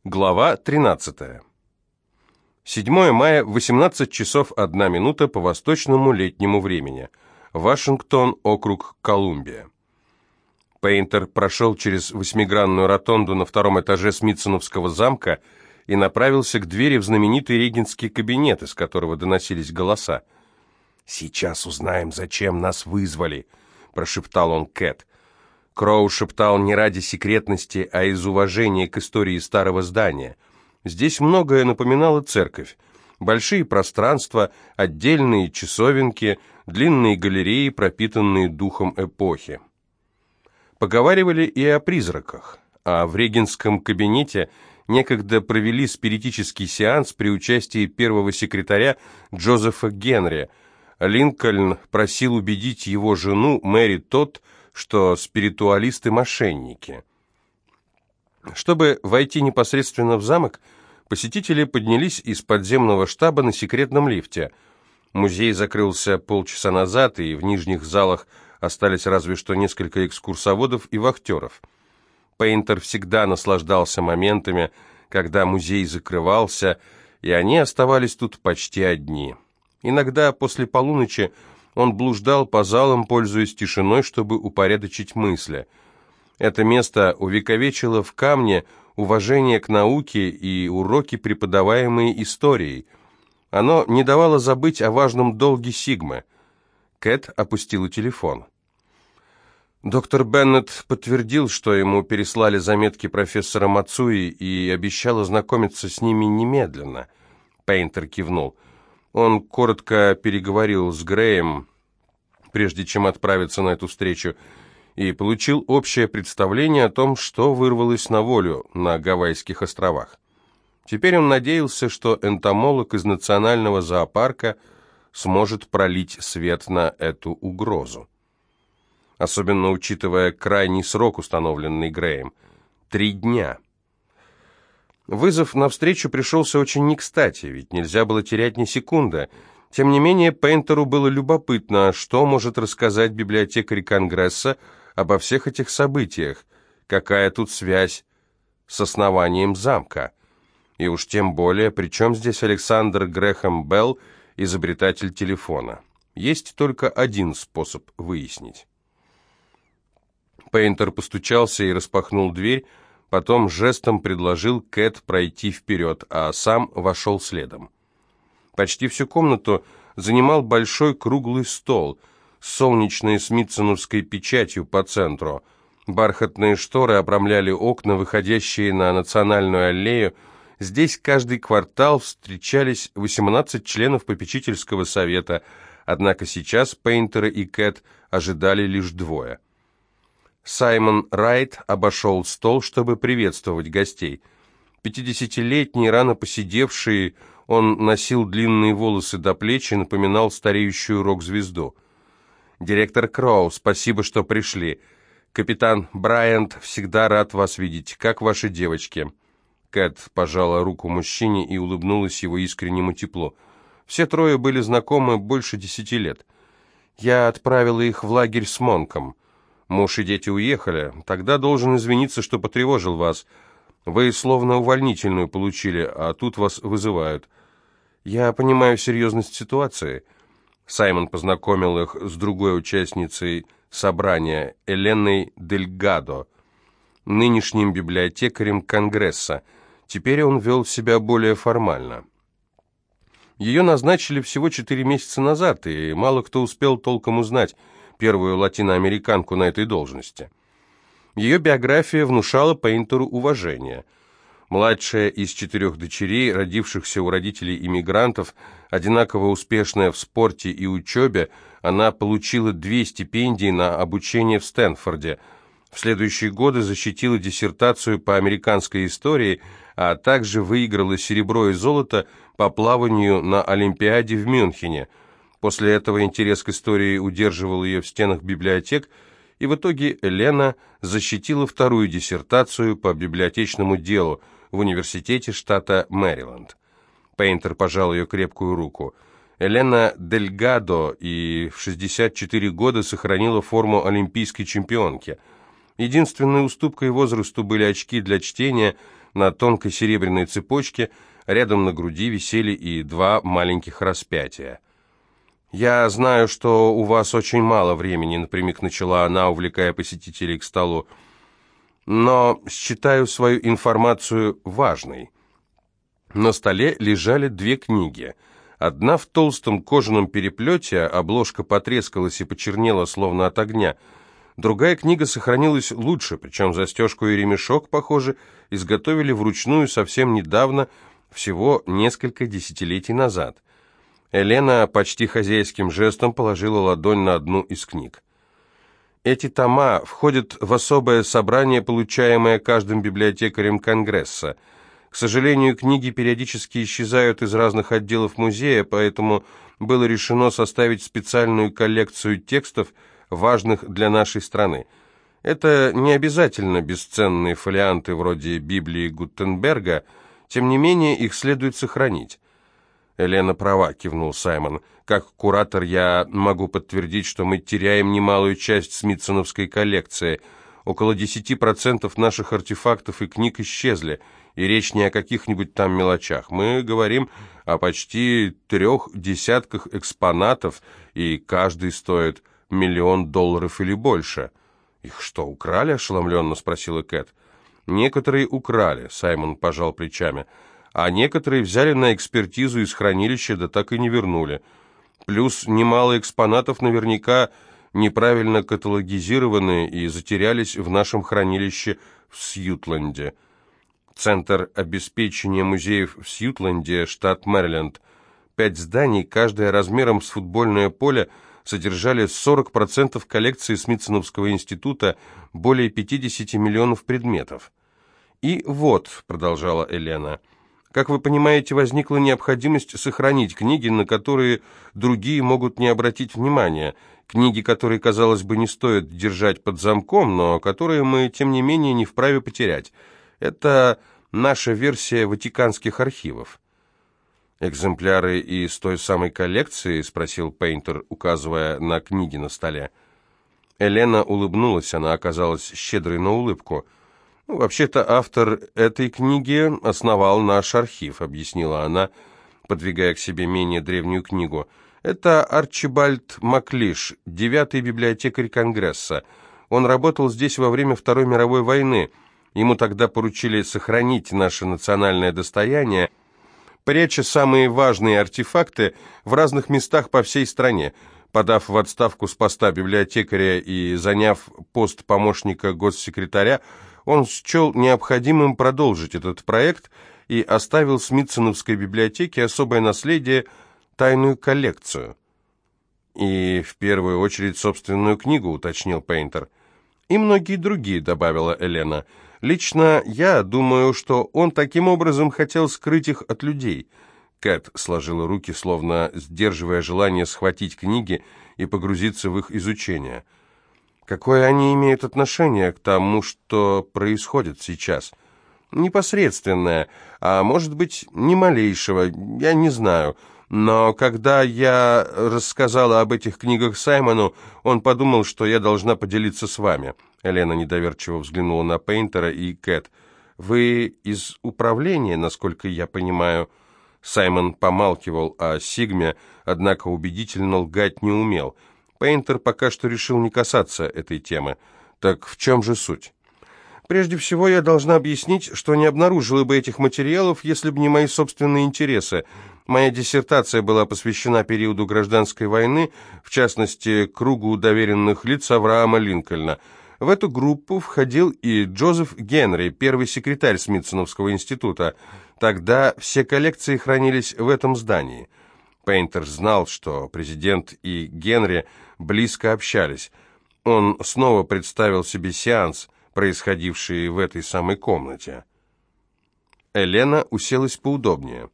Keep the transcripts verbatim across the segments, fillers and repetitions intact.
Глава тринадцатая. седьмое мая, восемнадцать часов одна минута по восточному летнему времени. Вашингтон, округ Колумбия. Пейнтер прошел через восьмигранную ротонду на втором этаже Смитсоновского замка и направился к двери в знаменитый регентский кабинет, из которого доносились голоса. «Сейчас узнаем, зачем нас вызвали», – прошептал он Кэт. Кроу шептал не ради секретности, а из уважения к истории старого здания. Здесь многое напоминало церковь. Большие пространства, отдельные часовенки, длинные галереи, пропитанные духом эпохи. Поговаривали и о призраках, а в регентском кабинете некогда провели спиритический сеанс при участии первого секретаря Джозефа Генри. Линкольн просил убедить его жену Мэри Тодд, что спиритуалисты-мошенники. Чтобы войти непосредственно в замок, посетители поднялись из подземного штаба на секретном лифте. Музей закрылся полчаса назад, и в нижних залах остались разве что несколько экскурсоводов и вахтеров. Пейнтер всегда наслаждался моментами, когда музей закрывался, и они оставались тут почти одни. Иногда после полуночи он блуждал по залам, пользуясь тишиной, чтобы упорядочить мысли. Это место увековечило в камне уважение к науке и уроки, преподаваемые историей. Оно не давало забыть о важном долге Сигмы. Кэт опустила телефон. Доктор Беннет подтвердил, что ему переслали заметки профессора Мацуи и обещал ознакомиться с ними немедленно. Пейнтер кивнул. Он коротко переговорил с Греем, прежде чем отправиться на эту встречу, и получил общее представление о том, что вырвалось на волю на Гавайских островах. Теперь он надеялся, что энтомолог из национального зоопарка сможет пролить свет на эту угрозу. Особенно учитывая крайний срок, установленный Греем – три дня. Вызов на встречу пришелся очень не кстати, ведь нельзя было терять ни секунды. Тем не менее, Пейнтеру было любопытно, что может рассказать библиотекарь Конгресса обо всех этих событиях, какая тут связь с основанием замка. И уж тем более, при чем здесь Александр Грэхэм Белл, изобретатель телефона. Есть только один способ выяснить. Пейнтер постучался и распахнул дверь, потом жестом предложил Кэт пройти вперед, а сам вошел следом. Почти всю комнату занимал большой круглый стол с солнечной смитсоновской печатью по центру. Бархатные шторы обрамляли окна, выходящие на Национальную аллею. Здесь каждый квартал встречались восемнадцать членов попечительского совета, однако сейчас Пейнтера и Кэт ожидали лишь двое. Саймон Райт обошел стол, чтобы приветствовать гостей. Пятидесятилетний, рано поседевший, он носил длинные волосы до плеч и напоминал стареющую рок-звезду. «Директор Кроу, спасибо, что пришли. Капитан Брайант всегда рад вас видеть. Как ваши девочки?» Кэт пожала руку мужчине и улыбнулась его искреннему теплу. Все трое были знакомы больше десяти лет. «Я отправила их в лагерь с Монком. Муж и дети уехали. Тогда должен извиниться, что потревожил вас. Вы словно увольнительную получили, а тут вас вызывают. Я понимаю серьезность ситуации». Саймон познакомил их с другой участницей собрания, Эленой Дельгадо, нынешним библиотекарем Конгресса. Теперь он вел себя более формально. Ее назначили всего четыре месяца назад, и мало кто успел толком узнать первую латиноамериканку на этой должности. Ее биография внушала Пейнтеру уважение. Младшая из четырех дочерей, родившихся у родителей иммигрантов, одинаково успешная в спорте и учебе, она получила две стипендии на обучение в Стэнфорде. В следующие годы защитила диссертацию по американской истории, а также выиграла серебро и золото по плаванию на Олимпиаде в Мюнхене. После этого интерес к истории удерживал ее в стенах библиотек, и в итоге Элена защитила вторую диссертацию по библиотечному делу в университете штата Мэриленд. Пейнтер пожал ее крепкую руку. Элена Дельгадо и в шестьдесят четыре года сохранила форму олимпийской чемпионки. Единственной уступкой возрасту были очки для чтения, на тонкой серебряной цепочке, рядом на груди висели и два маленьких распятия. «Я знаю, что у вас очень мало времени», — напрямик начала она, увлекая посетителей к столу, «но считаю свою информацию важной». На столе лежали две книги. Одна в толстом кожаном переплете, обложка потрескалась и почернела, словно от огня. Другая книга сохранилась лучше, причем застежку и ремешок, похоже, изготовили вручную совсем недавно, всего несколько десятилетий назад. Елена почти хозяйским жестом положила ладонь на одну из книг. Эти тома входят в особое собрание, получаемое каждым библиотекарем Конгресса. К сожалению, книги периодически исчезают из разных отделов музея, поэтому было решено составить специальную коллекцию текстов, важных для нашей страны. Это не обязательно бесценные фолианты вроде Библии Гутенберга, тем не менее их следует сохранить. «Елена права», — кивнул Саймон. «Как куратор я могу подтвердить, что мы теряем немалую часть смитсоновской коллекции. Около десяти процентов наших артефактов и книг исчезли, и речь не о каких-нибудь там мелочах. Мы говорим о почти трех десятках экспонатов, и каждый стоит миллион долларов или больше». «Их что, украли?» — ошеломленно спросила Кэт. «Некоторые украли», — Саймон пожал плечами, «а некоторые взяли на экспертизу из хранилища, да так и не вернули. Плюс немало экспонатов наверняка неправильно каталогизированы и затерялись в нашем хранилище в Сьютленде». Центр обеспечения музеев в Сьютленде, штат Мэриленд. Пять зданий, каждое размером с футбольное поле, содержали сорок процентов коллекции Смитсоновского института, более пятидесяти миллионов предметов. «И вот», — продолжала Елена, — «как вы понимаете, возникла необходимость сохранить книги, на которые другие могут не обратить внимания, книги, которые, казалось бы, не стоит держать под замком, но которые мы, тем не менее, не вправе потерять. Это наша версия ватиканских архивов». «Экземпляры из той самой коллекции?» — спросил Пейнтер, указывая на книги на столе. Елена улыбнулась, она оказалась щедрой на улыбку. «Ну, вообще-то автор этой книги основал наш архив», — объяснила она, подвигая к себе менее древнюю книгу. «Это Арчибальд Маклиш, девятый библиотекарь Конгресса. Он работал здесь во время Второй мировой войны. Ему тогда поручили сохранить наше национальное достояние, пряча самые важные артефакты в разных местах по всей стране. Подав в отставку с поста библиотекаря и заняв пост помощника госсекретаря, он счел необходимым продолжить этот проект и оставил Смитсоновской библиотеке особое наследие, тайную коллекцию. «И в первую очередь собственную книгу», — уточнил Пейнтер. «И многие другие», — добавила Елена. «Лично я думаю, что он таким образом хотел скрыть их от людей». Кэт сложила руки, словно сдерживая желание схватить книги и погрузиться в их изучение. «Какое они имеют отношение к тому, что происходит сейчас?» «Непосредственное, а может быть, ни малейшего, я не знаю. Но когда я рассказала об этих книгах Саймону, он подумал, что я должна поделиться с вами». Елена недоверчиво взглянула на Пейнтера и Кэт. «Вы из управления, насколько я понимаю?» Саймон помалкивал о Сигме, однако убедительно лгать не умел. Пейнтер пока что решил не касаться этой темы. «Так в чем же суть?» «Прежде всего, я должна объяснить, что не обнаружила бы этих материалов, если бы не мои собственные интересы. Моя диссертация была посвящена периоду гражданской войны, в частности, кругу доверенных лиц Авраама Линкольна. В эту группу входил и Джозеф Генри, первый секретарь Смитсоновского института. Тогда все коллекции хранились в этом здании». Пейнтер знал, что президент и Генри близко общались. Он снова представил себе сеанс, происходивший в этой самой комнате. Елена уселась поудобнее.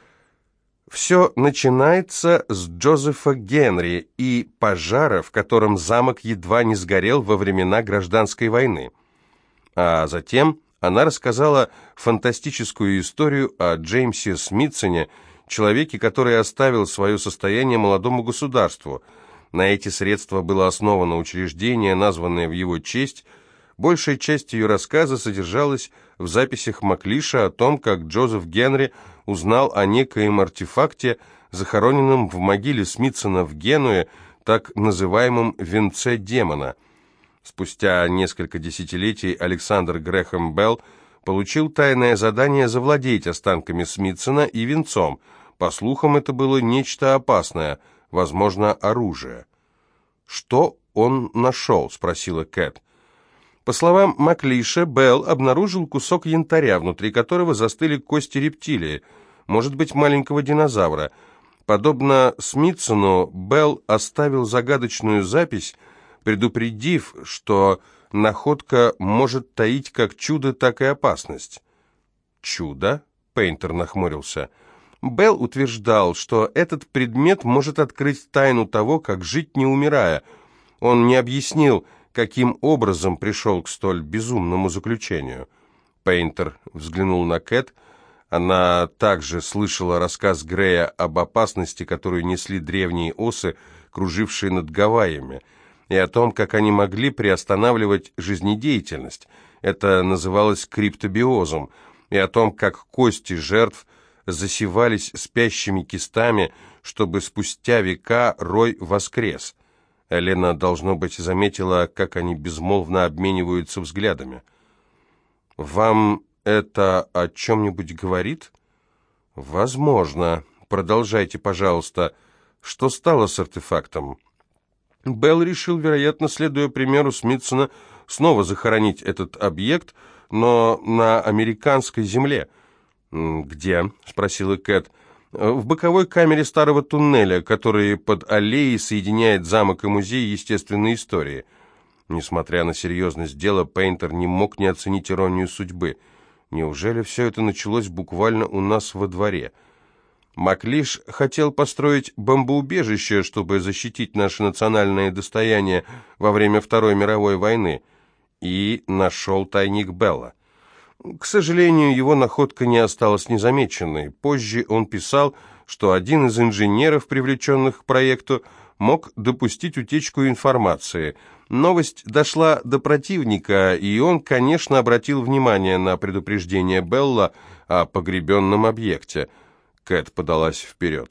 «Все начинается с Джозефа Генри и пожара, в котором замок едва не сгорел во времена гражданской войны». А затем она рассказала фантастическую историю о Джеймсе Смитсоне, человеке, который оставил свое состояние молодому государству. На эти средства было основано учреждение, названное в его честь. Большая часть ее рассказа содержалась в записях Маклиша о том, как Джозеф Генри узнал о некоем артефакте, захороненном в могиле Смитсона в Генуе, так называемом «венце демона». Спустя несколько десятилетий Александр Грэхэм Белл получил тайное задание завладеть останками Смитсона и венцом. По слухам, это было нечто опасное, возможно, оружие. «Что он нашел?» – спросила Кэт. По словам Маклиша, Белл обнаружил кусок янтаря, внутри которого застыли кости рептилии, может быть, маленького динозавра. Подобно Смитсону, Белл оставил загадочную запись, предупредив, что находка может таить как чудо, так и опасность. «Чудо?» — Пейнтер нахмурился. Белл утверждал, что этот предмет может открыть тайну того, как жить, не умирая. Он не объяснил, каким образом пришел к столь безумному заключению. Пейнтер взглянул на Кэт. Она также слышала рассказ Грея об опасности, которую несли древние осы, кружившие над Гавайями, и о том, как они могли приостанавливать жизнедеятельность. Это называлось криптобиозом, и о том, как кости жертв засевались спящими кистами, чтобы спустя века рой воскрес. Елена, должно быть, заметила, как они безмолвно обмениваются взглядами. «Вам это о чем-нибудь говорит?» «Возможно. Продолжайте, пожалуйста. Что стало с артефактом?» Белл решил, вероятно, следуя примеру Смитсона, снова захоронить этот объект, но на американской земле. «Где?» — спросила Кэт. «В боковой камере старого туннеля, который под аллеей соединяет замок и музей естественной истории». Несмотря на серьезность дела, Пейнтер не мог не оценить иронию судьбы. Неужели все это началось буквально у нас во дворе? Маклиш хотел построить бомбоубежище, чтобы защитить наше национальное достояние во время Второй мировой войны, и нашел тайник Белла. К сожалению, его находка не осталась незамеченной. Позже он писал, что один из инженеров, привлеченных к проекту, мог допустить утечку информации. Новость дошла до противника, и он, конечно, обратил внимание на предупреждение Белла о погребенном объекте. Кэт подалась вперед.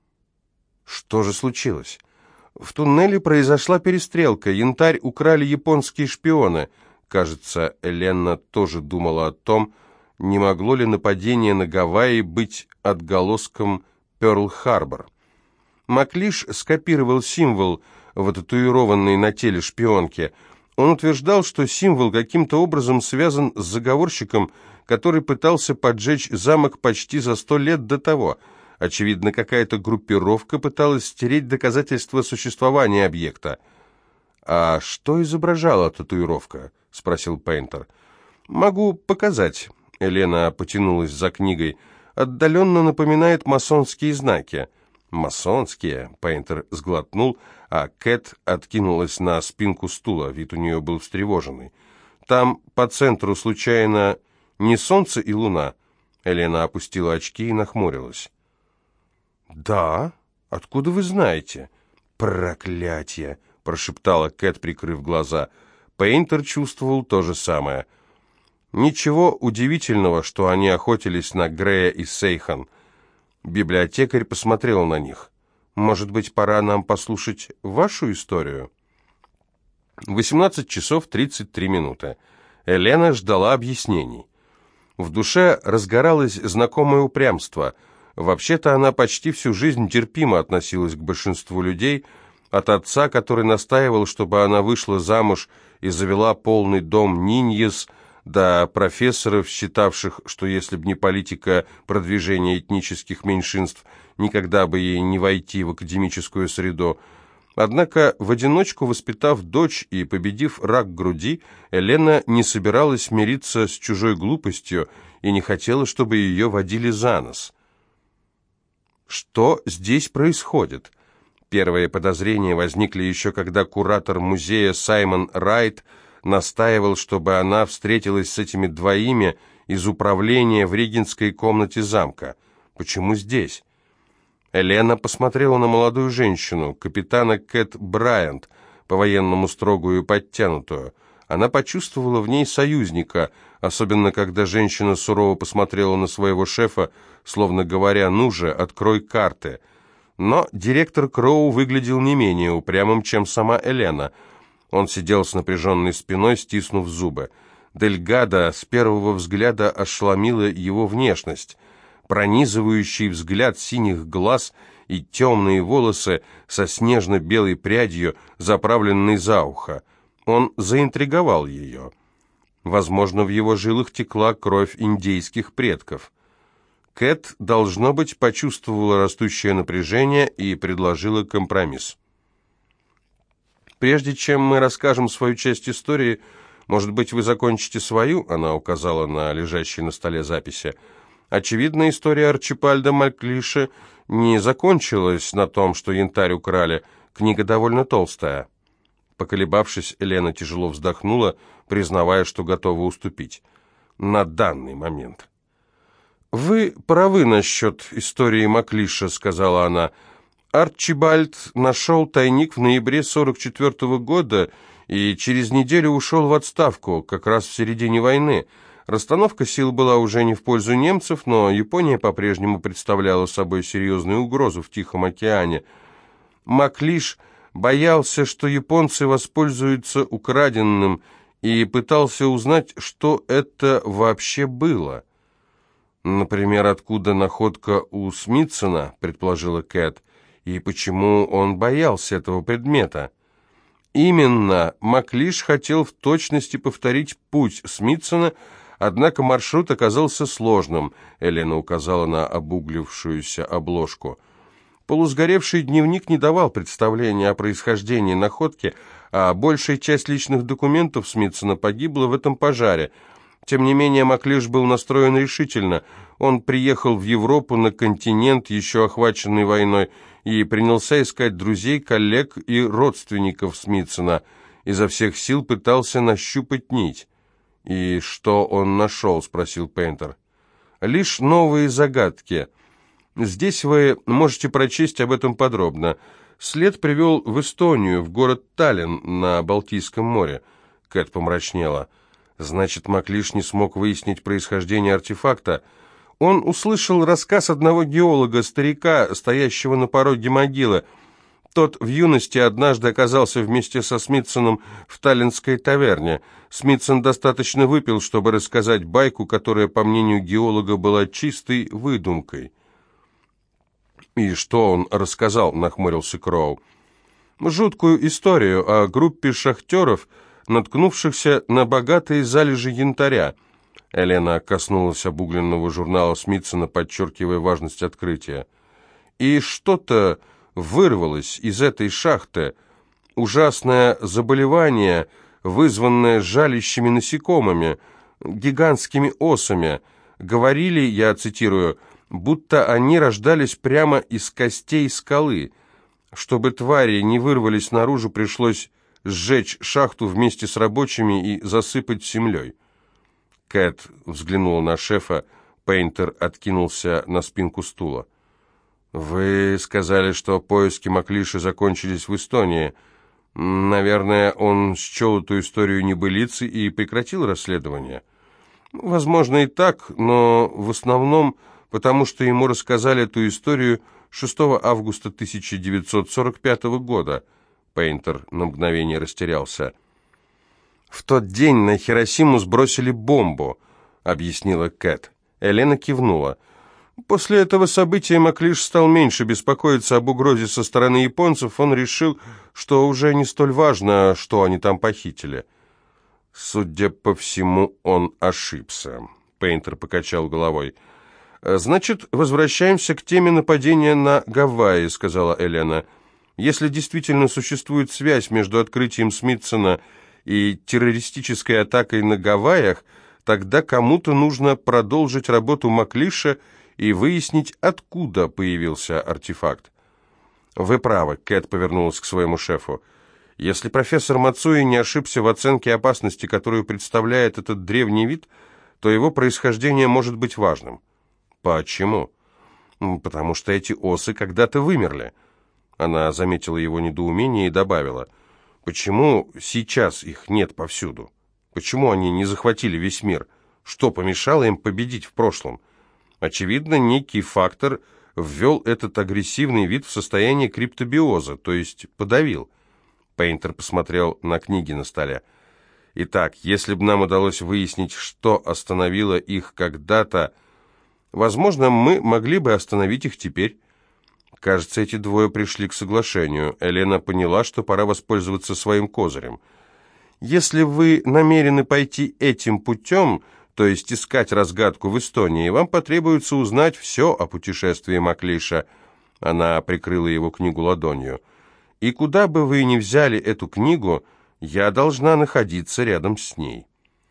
Что же случилось? В туннеле произошла перестрелка. Янтарь украли японские шпионы. Кажется, Елена тоже думала о том, не могло ли нападение на Гавайи быть отголоском Пёрл-Харбор. Маклиш скопировал символ, вытатуированный на теле шпионки. Он утверждал, что символ каким-то образом связан с заговорщиком, который пытался поджечь замок почти за сто лет до того. Очевидно, какая-то группировка пыталась стереть доказательства существования объекта. «А что изображала татуировка?» — спросил Пейнтер. «Могу показать». Елена потянулась за книгой. «Отдаленно напоминает масонские знаки». «Масонские?» — Пейнтер сглотнул, а Кэт откинулась на спинку стула. Вид у нее был встревоженный. «Там по центру случайно не солнце и луна?» Елена опустила очки и нахмурилась. «Да? Откуда вы знаете?» «Проклятие!» — прошептала Кэт, прикрыв глаза. Пейнтер чувствовал то же самое. Ничего удивительного, что они охотились на Грея и Сейхан. Библиотекарь посмотрел на них. «Может быть, пора нам послушать вашу историю?» восемнадцать часов тридцать три минуты. Елена ждала объяснений. В душе разгоралось знакомое упрямство. Вообще-то она почти всю жизнь терпимо относилась к большинству людей, от отца, который настаивал, чтобы она вышла замуж и завела полный дом Ниньес, до профессоров, считавших, что если б не политика продвижения этнических меньшинств, никогда бы ей не войти в академическую среду. Однако, в одиночку воспитав дочь и победив рак груди, Елена не собиралась мириться с чужой глупостью и не хотела, чтобы ее водили за нос. Что здесь происходит? Первые подозрения возникли еще когда куратор музея Саймон Райт настаивал, чтобы она встретилась с этими двоими из управления в регентской комнате замка. Почему здесь? Елена посмотрела на молодую женщину, капитана Кэт Брайант, по-военному строгую и подтянутую. Она почувствовала в ней союзника, особенно когда женщина сурово посмотрела на своего шефа, словно говоря: «Ну же, открой карты». Но директор Кроу выглядел не менее упрямым, чем сама Элена. Он сидел с напряженной спиной, стиснув зубы. Дельгадо с первого взгляда ошеломила его внешность. Пронизывающий взгляд синих глаз и темные волосы со снежно-белой прядью, заправленной за ухо. Он заинтриговал ее. Возможно, в его жилах текла кровь индейских предков. Кэт, должно быть, почувствовала растущее напряжение и предложила компромисс. «Прежде чем мы расскажем свою часть истории, может быть, вы закончите свою?» Она указала на лежащие на столе записи. Очевидно, история Арчибальда Маклиша не закончилась на том, что янтарь украли. Книга довольно толстая. Поколебавшись, Елена тяжело вздохнула, признавая, что готова уступить. На данный момент. «Вы правы насчет истории Маклиша», — сказала она. «Арчибальд нашел тайник в ноябре сорок четвертого года и через неделю ушел в отставку, как раз в середине войны. Расстановка сил была уже не в пользу немцев, но Япония по-прежнему представляла собой серьезную угрозу в Тихом океане. Маклиш боялся, что японцы воспользуются украденным, и пытался узнать, что это вообще было». «Например, откуда находка у Смитсона», — предположила Кэт, «и почему он боялся этого предмета?» «Именно, Маклиш хотел в точности повторить путь Смитсона, однако маршрут оказался сложным», — Элена указала на обуглившуюся обложку. Полусгоревший дневник не давал представления о происхождении находки, а большая часть личных документов Смитсона погибла в этом пожаре. Тем не менее, Маклиш был настроен решительно. Он приехал в Европу, на континент, еще охваченный войной, и принялся искать друзей, коллег и родственников Смитсона. Изо всех сил пытался нащупать нить. «И что он нашел?» — спросил Пейнтер. «Лишь новые загадки. Здесь вы можете прочесть об этом подробно. След привел в Эстонию, в город Таллин на Балтийском море». Кэт помрачнела. «Значит, Маклиш не смог выяснить происхождение артефакта. Он услышал рассказ одного геолога, старика, стоящего на пороге могилы. Тот в юности однажды оказался вместе со Смитсоном в таллинской таверне. Смитсон достаточно выпил, чтобы рассказать байку, которая, по мнению геолога, была чистой выдумкой». «И что он рассказал?» — нахмурился Кроу. «Жуткую историю о группе шахтеров, наткнувшихся на богатые залежи янтаря». Елена коснулась обугленного журнала Смитсона, подчеркивая важность открытия. «И что-то вырвалось из этой шахты. Ужасное заболевание, вызванное жалящими насекомыми, гигантскими осами. Говорили, я цитирую, будто они рождались прямо из костей скалы. Чтобы твари не вырвались наружу, пришлось сжечь шахту вместе с рабочими и засыпать землей». Кэт взглянула на шефа, Пейнтер откинулся на спинку стула. «Вы сказали, что поиски Маклиша закончились в Эстонии. Наверное, он счел эту историю небылицей и прекратил расследование?» «Возможно и так, но в основном потому, что ему рассказали эту историю шестого августа тысяча девятьсот сорок пятого года». Пейнтер на мгновение растерялся. «В тот день на Хиросиму сбросили бомбу», — объяснила Кэт. Елена кивнула. После этого события Маклиш стал меньше беспокоиться об угрозе со стороны японцев. Он решил, что уже не столь важно, что они там похитили. «Судя по всему, он ошибся», — Пейнтер покачал головой. «Значит, возвращаемся к теме нападения на Гавайи», — сказала Елена. «Если действительно существует связь между открытием Смитсона и террористической атакой на Гавайях, тогда кому-то нужно продолжить работу Маклиша и выяснить, откуда появился артефакт». «Вы правы», — Кэт повернулась к своему шефу. «Если профессор Мацуи не ошибся в оценке опасности, которую представляет этот древний вид, то его происхождение может быть важным». «Почему?» «Потому что эти осы когда-то вымерли». Она заметила его недоумение и добавила: «Почему сейчас их нет повсюду? Почему они не захватили весь мир? Что помешало им победить в прошлом? Очевидно, некий фактор ввел этот агрессивный вид в состояние криптобиоза, то есть подавил. Пейнтер посмотрел на книги на столе. Итак, если бы нам удалось выяснить, что остановило их когда-то, возможно, мы могли бы остановить их теперь. Кажется, эти двое пришли к соглашению. Елена поняла, что пора воспользоваться своим козырем. Если вы намерены пойти этим путем, то есть искать разгадку в Эстонии, вам потребуется узнать все о путешествии Маклиша. Она прикрыла его книгу ладонью. И куда бы вы ни взяли эту книгу, я должна находиться рядом с ней.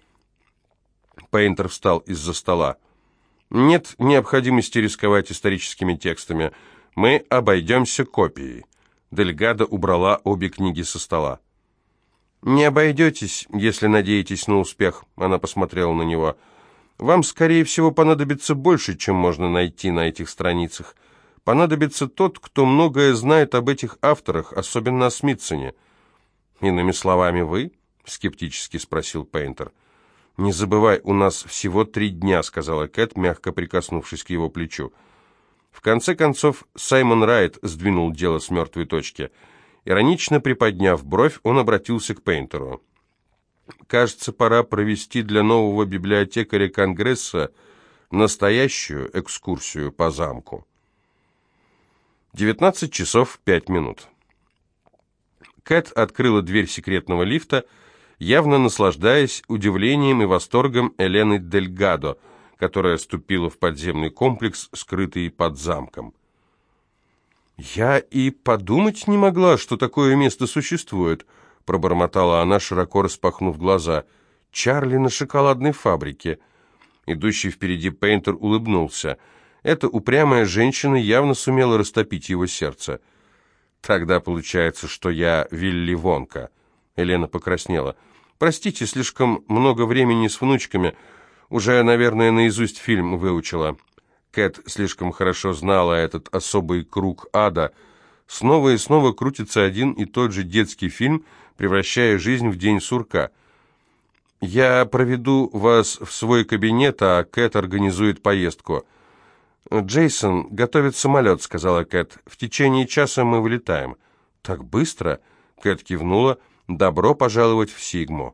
Пейнтер встал из-за стола. Нет необходимости рисковать историческими текстами. Мы обойдемся копией. Дельгадо убрала обе книги со стола. «Не обойдетесь, если надеетесь на успех», — она посмотрела на него. «Вам, скорее всего, понадобится больше, чем можно найти на этих страницах. Понадобится тот, кто многое знает об этих авторах, особенно о Смитсоне». «Иными словами, вы?» — скептически спросил Пейнтер. «Не забывай, у нас всего три дня», — сказала Кэт, мягко прикоснувшись к его плечу. В конце концов, Саймон Райт сдвинул дело с мертвой точки. Иронично приподняв бровь, он обратился к Пейнтеру. «Кажется, пора провести для нового библиотекаря Конгресса настоящую экскурсию по замку». девятнадцать часов пять минут. Кэт открыла дверь секретного лифта, явно наслаждаясь удивлением и восторгом Елены Дельгадо, которая ступила в подземный комплекс, скрытый под замком. «Я и подумать не могла, что такое место существует», — пробормотала она, широко распахнув глаза. «Чарли на шоколадной фабрике». Идущий впереди Пейнтер улыбнулся. Эта упрямая женщина явно сумела растопить его сердце. «Тогда получается, что я Вилли Вонка». Елена покраснела. «Простите, слишком много времени с внучками. Уже, наверное, наизусть фильм выучила». Кэт слишком хорошо знала этот особый круг ада. Снова и снова крутится один и тот же детский фильм, превращая жизнь в день сурка. «Я проведу вас в свой кабинет, а Кэт организует поездку». «Джейсон готовит самолет», — сказала Кэт. «В течение часа мы вылетаем». «Так быстро?» — Кэт кивнула. «Добро пожаловать в Сигму».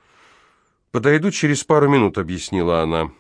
«Подойду через пару минут», — объяснила она.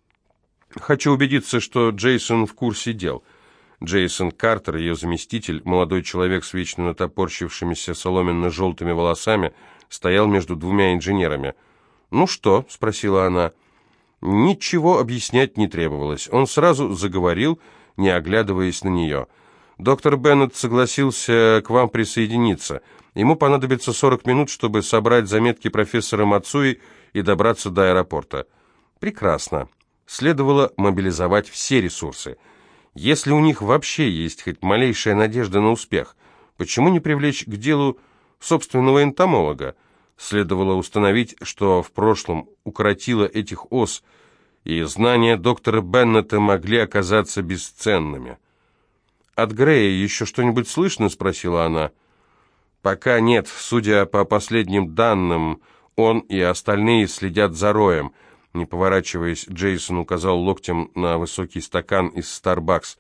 «Хочу убедиться, что Джейсон в курсе дел». Джейсон Картер, ее заместитель, молодой человек с вечно натопорщившимися соломенно-желтыми волосами, стоял между двумя инженерами. «Ну что?» — спросила она. Ничего объяснять не требовалось. Он сразу заговорил, не оглядываясь на нее. «Доктор Беннет согласился к вам присоединиться. Ему понадобится сорок минут, чтобы собрать заметки профессора Мацуи и добраться до аэропорта». «Прекрасно. Следовало мобилизовать все ресурсы. Если у них вообще есть хоть малейшая надежда на успех, почему не привлечь к делу собственного энтомолога? Следовало установить, что в прошлом укоротило этих ос, и знания доктора Беннета могли оказаться бесценными». «От Грея еще что-нибудь слышно?» — спросила она. «Пока нет. Судя по последним данным, он и остальные следят за Роем». Не поворачиваясь, Джейсон указал локтем на высокий стакан из Starbucks.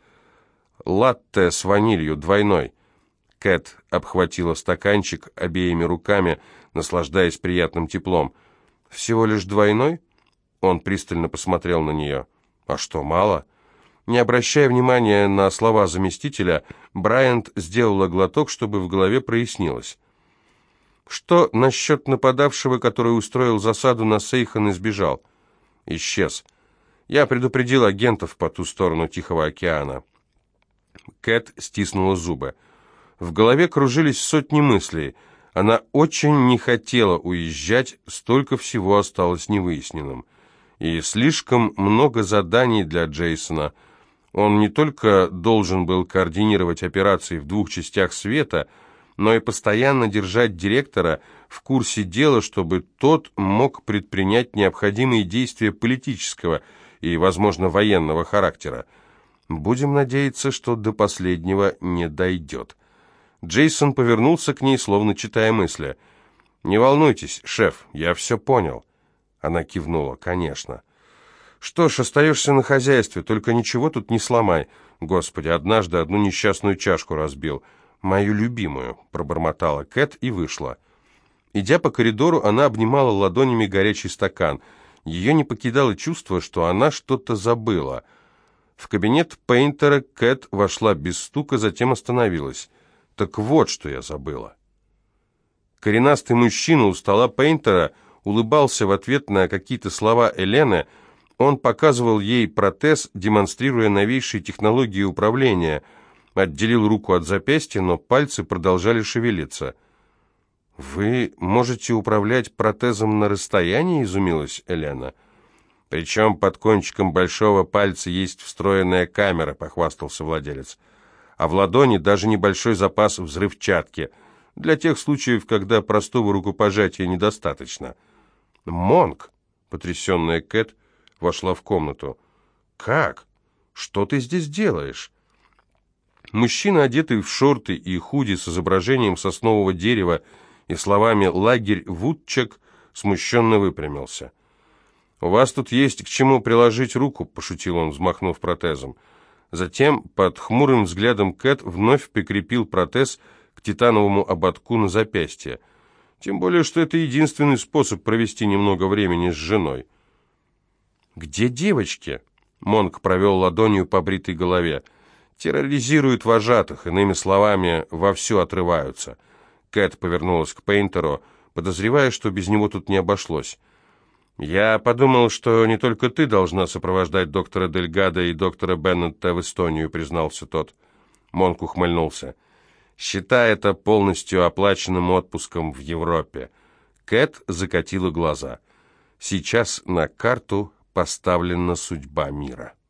«Латте с ванилью, двойной». Кэт обхватила стаканчик обеими руками, наслаждаясь приятным теплом. «Всего лишь двойной?» Он пристально посмотрел на нее. «А что, мало?» Не обращая внимания на слова заместителя, Брайант сделала глоток, чтобы в голове прояснилось. «Что насчет нападавшего, который устроил засаду на Сейхан и сбежал?» «Исчез. Я предупредил агентов по ту сторону Тихого океана». Кэт стиснула зубы. В голове кружились сотни мыслей. Она очень не хотела уезжать, столько всего осталось невыясненным. И слишком много заданий для Джейсона. Он не только должен был координировать операции в двух частях света, но и постоянно держать директора в курсе дела, чтобы тот мог предпринять необходимые действия политического и, возможно, военного характера. Будем надеяться, что до последнего не дойдет. Джейсон повернулся к ней, словно читая мысли. «Не волнуйтесь, шеф, я все понял». Она кивнула. «Конечно». «Что ж, остаешься на хозяйстве, только ничего тут не сломай. Господи, однажды одну несчастную чашку разбил. Мою любимую», — пробормотала Кэт и вышла. Идя по коридору, она обнимала ладонями горячий стакан. Ее не покидало чувство, что она что-то забыла. В кабинет Пейнтера Кэт вошла без стука, затем остановилась. «Так вот, что я забыла». Коренастый мужчина у стола Пейнтера улыбался в ответ на какие-то слова Элены. Он показывал ей протез, демонстрируя новейшие технологии управления. Отделил руку от запястья, но пальцы продолжали шевелиться. «Вы можете управлять протезом на расстоянии?» – изумилась Элена. «Причем под кончиком большого пальца есть встроенная камера», – похвастался владелец. «А в ладони даже небольшой запас взрывчатки, для тех случаев, когда простого рукопожатия недостаточно». «Монк!» – потрясенная Кэт вошла в комнату. «Как? Что ты здесь делаешь?» Мужчина, одетый в шорты и худи с изображением соснового дерева и словами «лагерь Вудчек», смущенно выпрямился. «У вас тут есть к чему приложить руку», — пошутил он, взмахнув протезом. Затем, под хмурым взглядом Кэт, вновь прикрепил протез к титановому ободку на запястье. Тем более, что это единственный способ провести немного времени с женой. «Где девочки?» — Монк провел ладонью по бритой голове. «Терроризируют вожатых, иными словами, вовсю отрываются». Кэт повернулась к Пейнтеру, подозревая, что без него тут не обошлось. «Я подумал, что не только ты должна сопровождать доктора Дельгадо и доктора Беннетта в Эстонию», — признался тот. Монк ухмыльнулся. «Считай это полностью оплаченным отпуском в Европе». Кэт закатила глаза. «Сейчас на карту поставлена судьба мира».